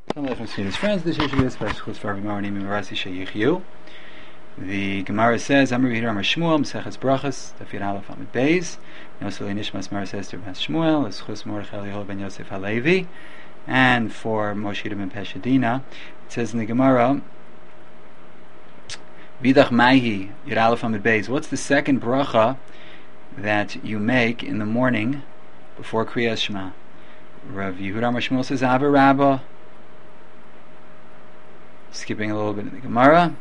Students, friends, this is Yeshua Special for Gemara named Merasi Sheyichyu. The Gemara says, Amar Yehidar Amar Shmuel, Meseches Brachas, Dafir Aleph Amud Beis, Noseli Nishmas Mar Sester Ben Shmuel, Eschus Mordechai Yehoel Ben Yosef Halevi, and for Moshe Ben Peshadina. It says in the Gemara, Vidach Maihi, Yud Aleph Amud Beis. What's the second bracha that you make in the morning before Kriyas Shema? Rav Yehudar Amar Shmuel says, Ava Rabba. Skipping a little bit in the Gemara.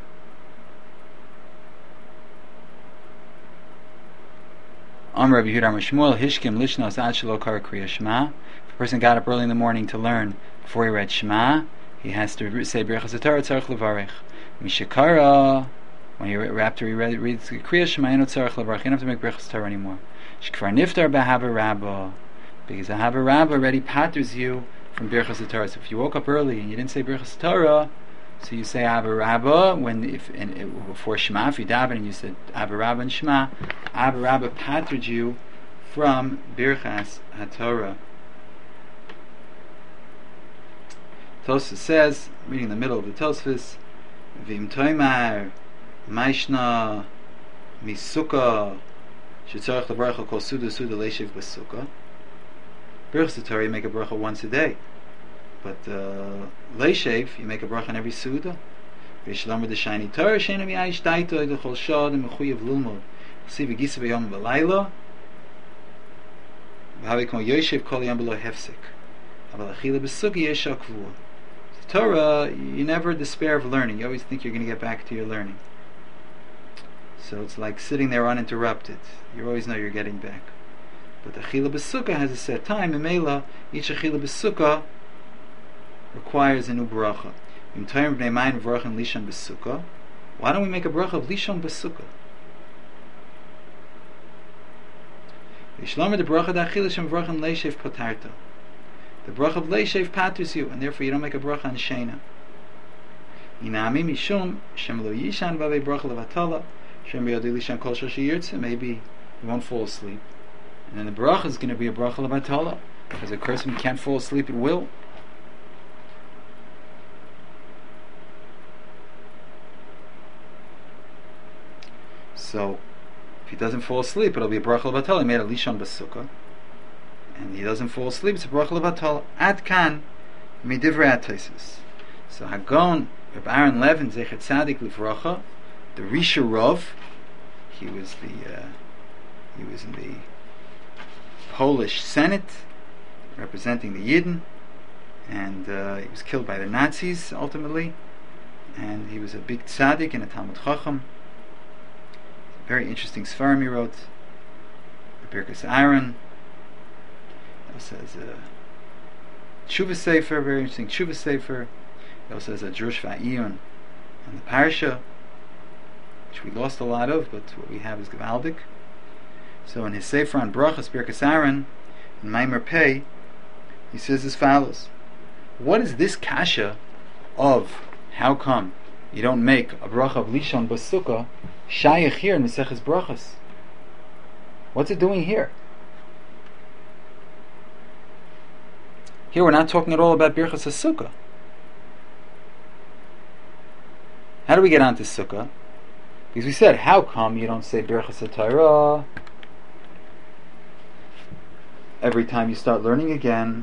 Amar Rav Yehudar Amar Shmuel, Hishkim Lishnos Ad Shelo Kara Kriyas Shema. If a person got up early in the morning to learn before he read Shema, he has to say Birchas HaTorah Tzarech Levarich. Mishakara, when after he reads Kriyas Shema, Eno Tzarech Levarich, you don't have to make Birchas HaTorah anymore. Shkvar Niftar B'Hava Rabba, because Hava Rabba already patters you from Birchas HaTorah. So if you woke up early and you didn't say Birchas HaTorah, so you say Abba Rabba before Shema. If you daven and you said Abba Rabba and Shema, Abba Rabba pattered you from Birchas HaTorah. Tosfos says, reading the middle of the Tosfos, V'im Toimar Maishna Misukah Shetzarech Levarach Kol Suda Suda Leishiv B'Sukkah. Birchas HaTorah you make a bracha once a day. But Leishev, you make a bracha on every Suda. V'yishlamar d'shayni Torah she'ena mi'ayish daito d'chol shad m'chuyev lilmod. Chsi v'gisa b'yom v'layla. V'havi kmo Yoshev kol yom b'lo hefsek. Aval achila b'sugi yesh akvua. Torah, you never despair of learning. You always think you're going to get back to your learning. So it's like sitting there uninterrupted. You always know you're getting back. But the achila b'sukkah has a set time. In Mela, each achila b'sukkah requires a new bracha. Why don't we make a bracha of Lishon B'Sukkah? The bracha of Leishev patters you, and therefore you don't make a bracha on Shena. Maybe you won't fall asleep. And then the bracha is going to be a bracha levatala, because a person can't fall asleep at will. So, if he doesn't fall asleep, it'll be a bracha levatala. He made a lishon b'sukkah, and he doesn't fall asleep. It's a bracha levatala. Ad kan midivrei ataisus. So Hagon, Reb Aaron Levin Zecher Tzadik Livracha, the Risha Rov, he was in the Polish Senate representing the Yidden, and he was killed by the Nazis ultimately, and he was a big tzaddik and a Talmud Chacham. Very interesting Sfarim he wrote. The Birkas Aaron. He also has a Tshuva Sefer, very interesting Tshuva Sefer. He also has a Drush Va'iyun on the Parsha, which we lost a lot of, but what we have is Gevaldik. So in his Sefer on Brachas, Birkas Aaron, in Maimer Pei, he says as follows: what is this kasha of how come you don't make a bracha of Lishon B'Sukkah Shayach here in Meseches Brachas? What's it doing here? Here we're not talking at all about Birchas HaSukkah. How do we get onto Sukkah? Because we said, how come you don't say Birchas HaTorah every time you start learning again?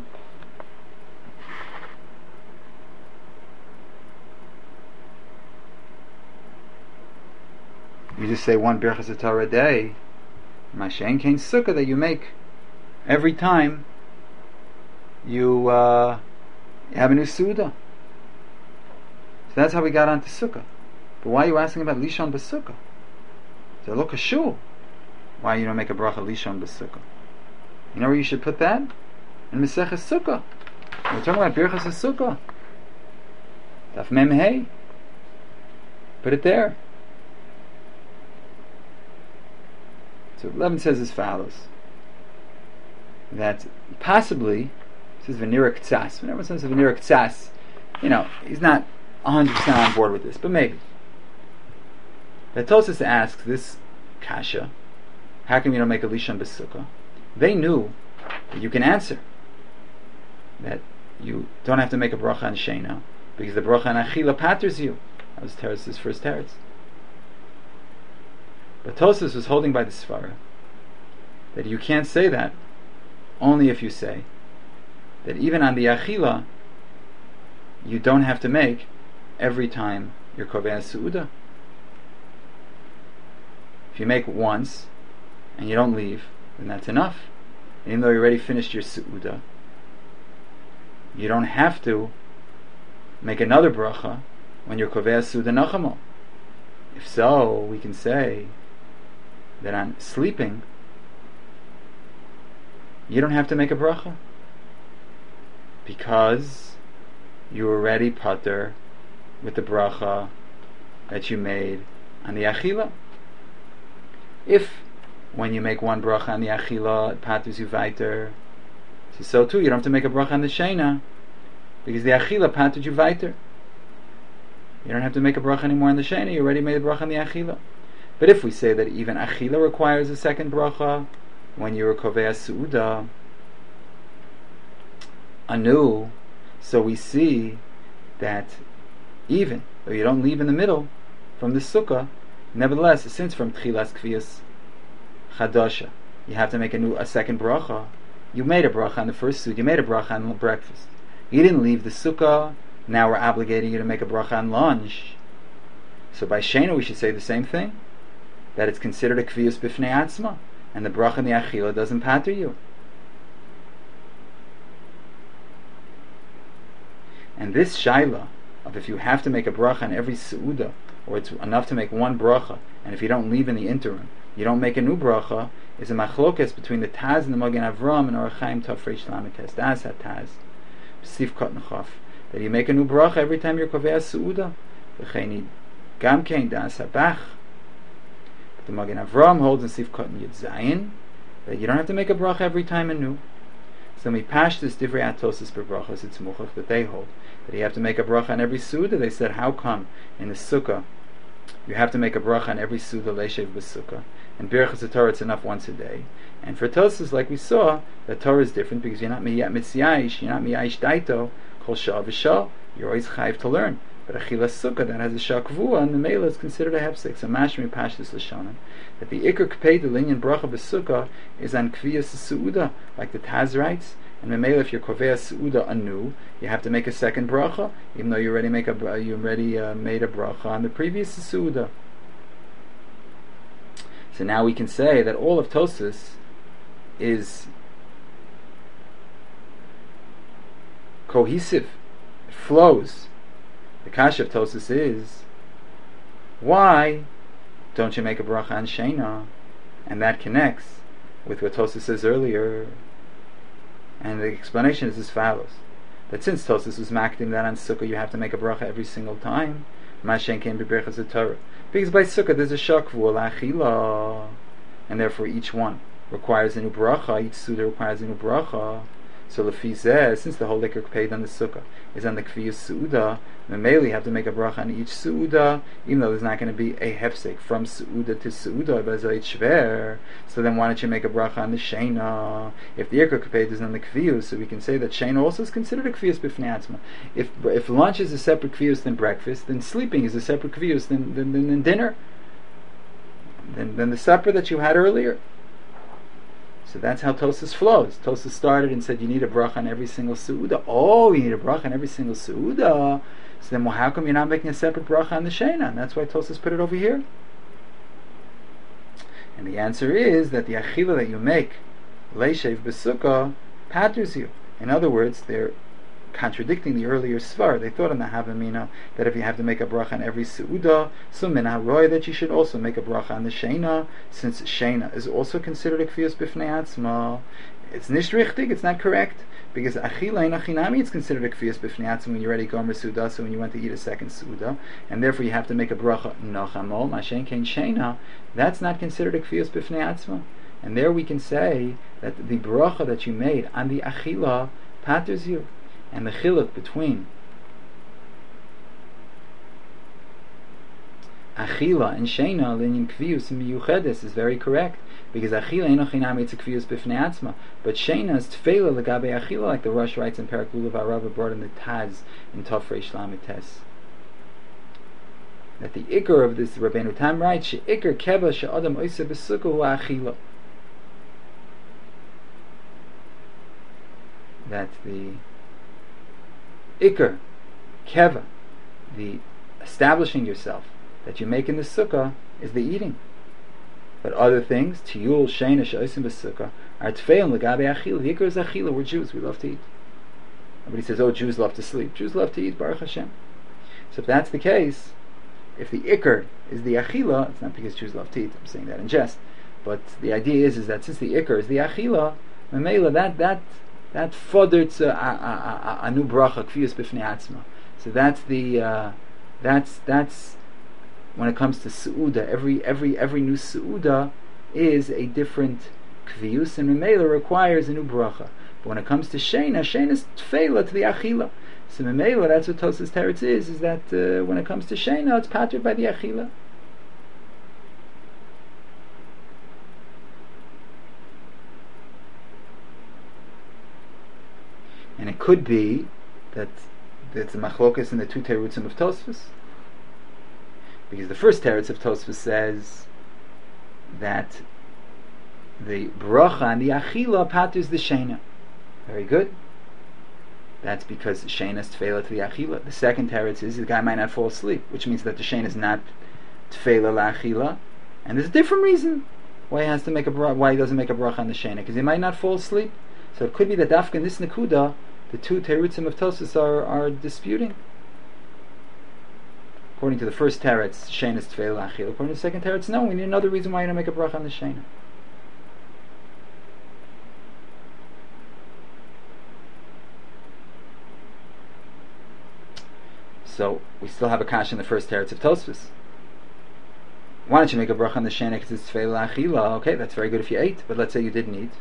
You just say one Birchas HaTorah a day. Mashen Kain Sukkah that you make every time you have a new Suda. So that's how we got onto Sukkah. But why are you asking about Lishon B'Sukkah? So look a shul. Why you don't make a bracha Lishon B'Sukkah? You know where you should put that? In Meseches Sukkah. We're talking about Birchas HaSukkah. Daf Mem Hey. Put it there. So Levin says as follows: that possibly, this is Venira Ktsas. Whenever someone says Venira Ktsas, he's not 100% on board with this, but maybe. That Tosfos asks this kasha: how come you don't make a Lishon B'Sukkah? They knew that you can answer that you don't have to make a bracha on Shena, because the bracha on Achila paters you. That was Teretz' first teretz. But Tosfos was holding by the Svara that you can't say that only if you say that even on the Achila you don't have to make every time you're Kovea Su'uda. If you make once and you don't leave, then that's enough. And even though you already finished your Su'uda, you don't have to make another bracha when you're Kovea Su'uda Nachamo. If so, we can say that on sleeping you don't have to make a bracha because you already pater with the bracha that you made on the Achila. If when you make one bracha on the Achila it paters you weiter, so too you don't have to make a bracha on the Shena because the Achila patered you weiter. You don't have to make a bracha anymore on the Shena, you already made a bracha on the Achila. But if we say that even Achila requires a second bracha when you're Kovea Su'uda anew, so we see that even though you don't leave in the middle from the Sukkah, nevertheless, since from Tchilas Kviyas Chadasha you have to make a second bracha, you made a bracha on the first Sukkah, you made a bracha on breakfast, you didn't leave the Sukkah, now we're obligating you to make a bracha on lunch. So by Shena we should say the same thing, that it's considered a Kviyas Bifnei Atzma, and the bracha in the Achila doesn't pater you. And this shaila of if you have to make a bracha on every Su'uda, or it's enough to make one bracha, and if you don't leave in the interim, you don't make a new bracha, is a machlokes between the Taz and the Magen Avram and Orach Chaim Tov Reish Lamed Tes. Das HaTaz, Sif Kotnechov, that you make a new bracha every time you're Kovea Su'uda. V'cheini Gam Kein Das HaBach. The Magen Avram holds in Sif Kotn Yud Zayin that you don't have to make a bracha every time anew. So we pash this divrei Tosfos berachos it's muchach that they hold that you have to make a bracha on every suda. They said, how come in the sukkah you have to make a bracha on every suda leishev b'sukkah, and birchas Torah it's enough once a day? And for Tosfos, like we saw, that Torah is different because you're not mitziyayish, you're not miyayish daito kol shah v'shah. You're always chayiv to learn. But Achilas Sukkah that has a shakvua and the Mela is considered a hefsek. So Mashmi Pashtus Lashonim that the Iker Kpei the linyan bracha b'sukkah is on Kviyas Su'uda, like the Taz writes. And the Mela, if you're Kovea Su'uda anew, you have to make a second bracha, even though you already made a bracha on the previous Su'uda. So now we can say that all of Tosfos is cohesive, it flows. The kasha of Tosfos is, why don't you make a bracha on Shena? And that connects with what Tosfos says earlier. And the explanation is as follows: that since Tosfos was makdim that on Sukkah you have to make a bracha every single time, Mashen came to Birchas Torah, because by Sukkah there's a shakvu l'achila, and therefore each one requires a new bracha, each suda requires a new bracha. So Lefizeh, since the whole liquor paid on the Sukkah is on the Kviyas Su'uda, Memeli have to make a bracha on each Su'uda, even though there's not going to be a hefsek from Su'uda to Su'uda, Bazayit Shver. So then why don't you make a bracha on the Shena? If the Iker Kaped is on the Kviyus, so we can say that Shena also is considered a Kviyus B'fnei Atzma. If lunch is a separate Kviyus than breakfast, then sleeping is a separate Kviyus than dinner, than the supper that you had earlier. So that's how Tosfos flows. Tosfos started and said you need a bracha on every single Su'uda. Oh, you need a bracha on every single Su'uda. So then, well, how come you're not making a separate bracha on the Shena? And that's why Tosfos put it over here. And the answer is that the achila that you make, leishev b'sukkah, paters you. In other words, they're contradicting the earlier svar. They thought in the Havamina that if you have to make a bracha on every Su'uda, so min haroy that you should also make a bracha on the Shena, since Shena is also considered a Kviyus B'fnei Atzma. It's nicht richtig, it's not correct, because Achila in Achinami it's considered a Kviyus B'fnei Atzma when you're ready Gomer Su'uda, so when you want to eat a second Su'uda, and therefore you have to make a bracha Nachamo, Mashen Kein Shena, that's not considered a Kviyus B'fnei Atzma. And there we can say that the bracha that you made on the Achila paters you. And the chiluk between Achila and Shena, Linyan Kviyus and Miyuchedes, is very correct. because achila eno chinami it's a kvius b'fnei atzma, but sheina is tefela legabe achila, like the Rosh writes in Perak Lulav Arava, brought in the Taz in Tov Reish Lamed Tes. That the ikar of this Rabbeinu Tam writes, she'ikar keva she'adam oiseh b'sukkah hu achila. That the ikar, keva, the establishing yourself that you make in the sukkah is the eating. But other things, tiyul, sheina, she'osim b'sukkah, are tfeil legabe achila. The ikar is achila. We're Jews. We love to eat. Everybody says, "Oh, Jews love to sleep." Jews love to eat. Baruch Hashem. So if that's the case, if the ikar is the achila, it's not because Jews love to eat. I'm saying that in jest. But the idea is that since the ikar is the achila, memela that fodderts a new bracha kvius b'fnei atzma. So that's the that's when it comes to Su'uda, every new Su'uda is a different Kvius, and Memela requires a new Bracha. But when it comes to Sheina is Tfeila to the Achila. So Memela, that's what Tosas Teretz is that when it comes to Sheina, it's pattered by the Achila. And it could be that it's a machlokas in the two terutzim of Tosfos. Because the first teretz of Tosfos says that the bracha and the achila paters the sheina. Very good. That's because sheina is tefela to the achila. The second teretz is the guy might not fall asleep, which means that the sheina is not tefela la-achila. And there's a different reason why he has to make why he doesn't make a bracha on the sheina, because he might not fall asleep. So it could be that dafka in this nekuda, the two terutzim of Tosfos are disputing. According to the first teretz, sheina is tefela achila. According to the second teretz, no, we need another reason why you don't make a bracha on the sheina. So we still have a kasha in the first teretz of Tosfos. Why don't you make a bracha on the sheina because it's tefela achila? Okay, that's very good if you ate, but let's say you didn't eat.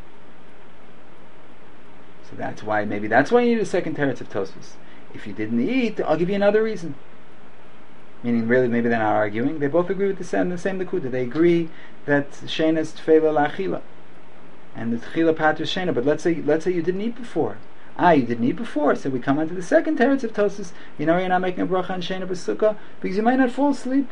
So that's why you need a second teretz of Tosfos. If you didn't eat, I'll give you another reason. Meaning, really, maybe they're not arguing. They both agree with the same nekuda. They agree that sheina is tefela la'achila, and the tefila pater sheina. But let's say you didn't eat before. You didn't eat before. So we come on to the second teretz of Tosfos. You know, you're not making a bracha on sheina b'sukkah because you might not fall asleep.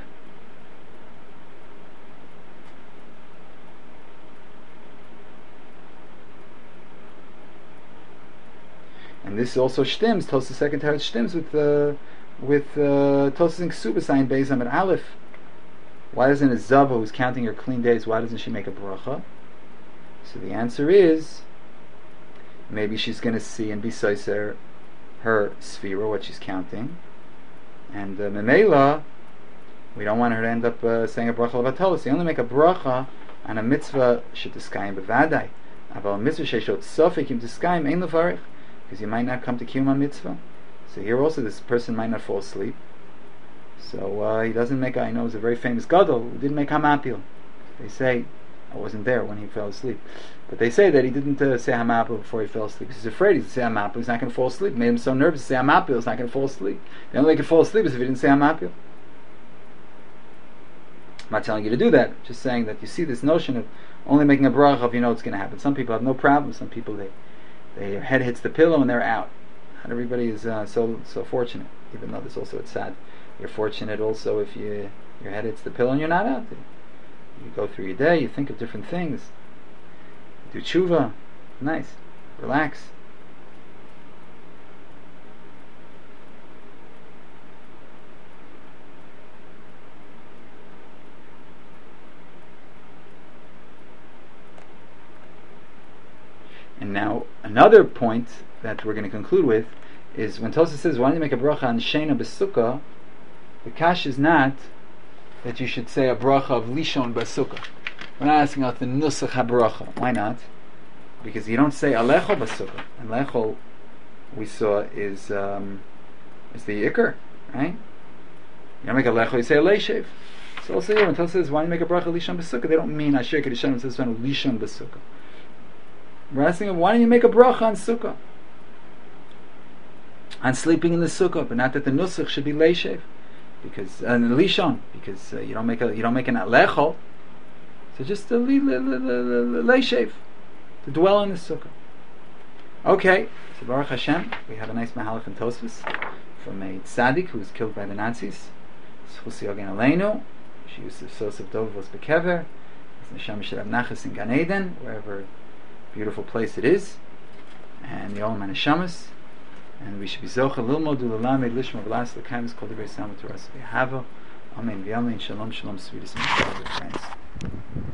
And this also shtims. Tosfos second teretz shtims with Tosfos and Ksubas Ayin Beis Amud Aleph. Why doesn't a Zava who's counting her clean days, why doesn't she make a bracha? So the answer is, maybe she's going to see and be soiser her sphira, what she's counting, and Memela, we don't want her to end up saying a bracha l'vatala. So you only make a bracha on a mitzvah shetiskayim bevadai, aval a mitzvah sheshot sofik im tiskayim ein levarich, because you might not come to kiyum mitzvah. So here also, this person might not fall asleep. So he doesn't make. I know it's a very famous gadol who didn't make hamapil. They say, I wasn't there when he fell asleep, but they say that he didn't say hamapil before he fell asleep. He's afraid he'd say hamapil. He's not going to fall asleep. It made him so nervous to say hamapil. He's not going to fall asleep. The only way he could fall asleep is if he didn't say hamapil. I'm not telling you to do that. Just saying that you see this notion of only making a bracha if you know it's going to happen. Some people have no problem. Some people their head hits the pillow and they're out. Not everybody is so fortunate, even though it's sad. You're fortunate also if your head hits the pillow and you're not out. You go through your day, you think of different things, you do tshuva, nice, relax. And now another point that we're going to conclude with is when Tosfos says, why don't you make a bracha on sheina b'sukkah, the kash is not that you should say a bracha of lishon b'sukkah. We're not asking about the nusach ha-bracha. Why not? Because you don't say alechol b'sukkah. And lechol, we saw, is the ikar, right? You don't make a lechol, you say a leishev. So also here, when Tosfos says, why don't you make a bracha of lishon b'sukkah, they don't mean asher kedushan, it says lishon b'sukkah. We're asking him, why don't you make a bracha on sukkah? On sleeping in the sukkah, but not that the nusach should be leishev, because lishon, because you don't make an alechol. to just lay shave, to dwell in the sukkah. Okay, so Baruch Hashem, we have a nice mahalach in Tosfos from a tzaddik who was killed by the Nazis. Schusi Ogen Aleinu. She used to Sosef Dov was bekever. His neshama should have nachas in Gan Eden, wherever beautiful place it is, and the Olam HaNeshamas. And we should be zocha lilmod ulalamed lishma v'las l'kaimis kol divrei samu Torah v'hava. Amen v'amen. Shalom, shalom, sweetest friends.